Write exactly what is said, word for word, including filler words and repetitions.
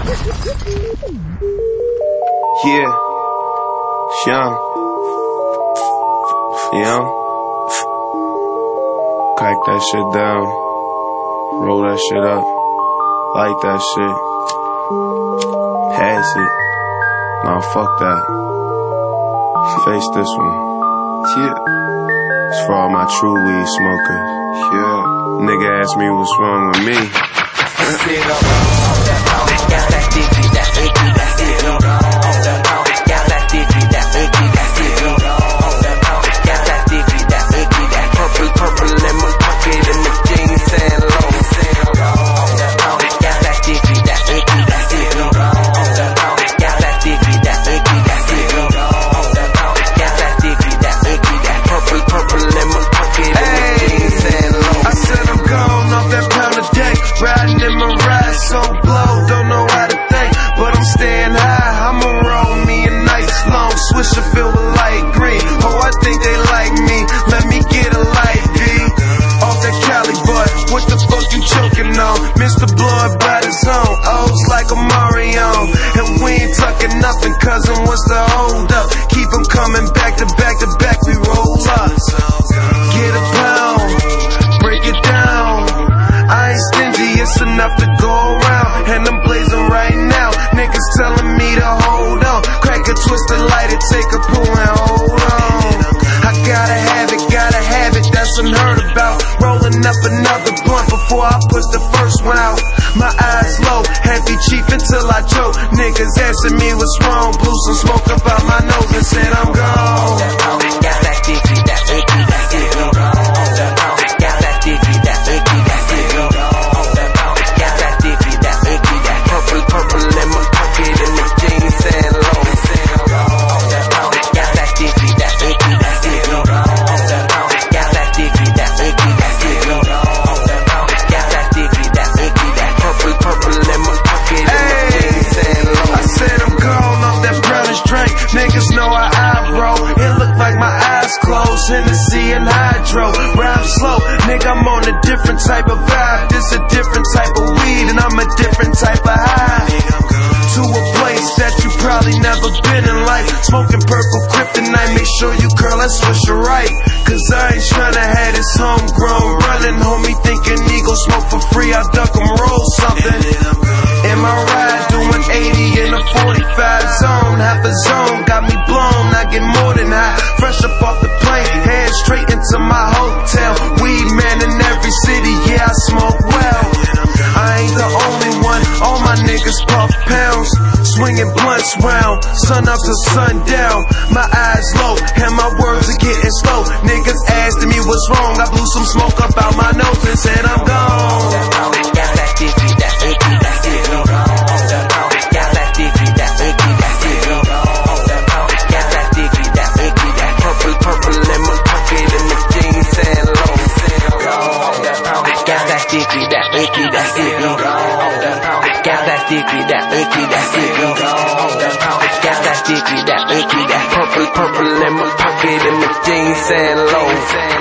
Yeah, young, young. Crack that shit down, roll that shit up, light that shit, pass it. Nah, fuck that. Face this one. Yeah. It's for all my true weed smokers. Yeah. Nigga asked me what's wrong with me. Riding in my ride, so blow, don't know how to think, but I'm staying high. I'ma roll me a nice long swisher filled with light green. Oh, I think they like me, let me get a light B. Off that Cali, but what the fuck you choking on? Mister Blood by the zone, O's like a Mario. And we ain't tucking nothing, cousin, what's the hold up? Keep them coming back to back to back, we roll up. Get a pound, break it down. I ain't stingy, it's enough to go around. And I'm blazing right now. Niggas telling me to hold on. Crack a twist and light it, take a pull and hold on. I gotta have it, gotta have it, that's unheard about. Rolling up another blunt before I put the first one out. My eyes low, heavy chief until I choke. Niggas asking me what's wrong. Blew some smoke up out my nose and said I'm gone. Got that dicky, that icky, that icky. Got that dicky, that icky, that icky. Purple in my pocket and the jeans and low. Got that dicky, that icky, that icky. Got that dicky, that icky, that icky. Got that dicky, that icky, that purple, purple in my pocket and the jeans and low. I said I'm gone off that brownish drink. Niggas know how I roll. It look like my eyes closed. Hennessy and hydro. Rhyme slow, nigga, I'm on a different type of vibe. This a different type of weed and I'm a different type of high. To a place that you probably never been in life. Smoking purple kryptonite, make sure you curl that swisher right. Cause I ain't tryna have this homegrown running. Homie thinking he gon' smoke for free, I duck him, roll something. In my ride, doing eighty in a forty-five zone. Half a zone, got me blown, I get more than high. Fresh up off the plane, head straight into my hotel. Weed man in every city, yeah I smoke well. I ain't the only one, all my niggas puff pounds. Swinging blunts round, sun up to sundown. My eyes low, and my words are getting slow. Niggas asking me what's wrong, I blew some smoke up out my nose and said I'm gone. Got that dicky, that icky, that icky. Got that dicky, that icky, that icky. Got that dicky, that icky, that purple, purple in my pocket and the jeans and low. Got that dicky, that icky, that icky. Got that dicky, that icky, that icky. Got that dicky, that icky, that purple, purple in my pocket and the jeans and low.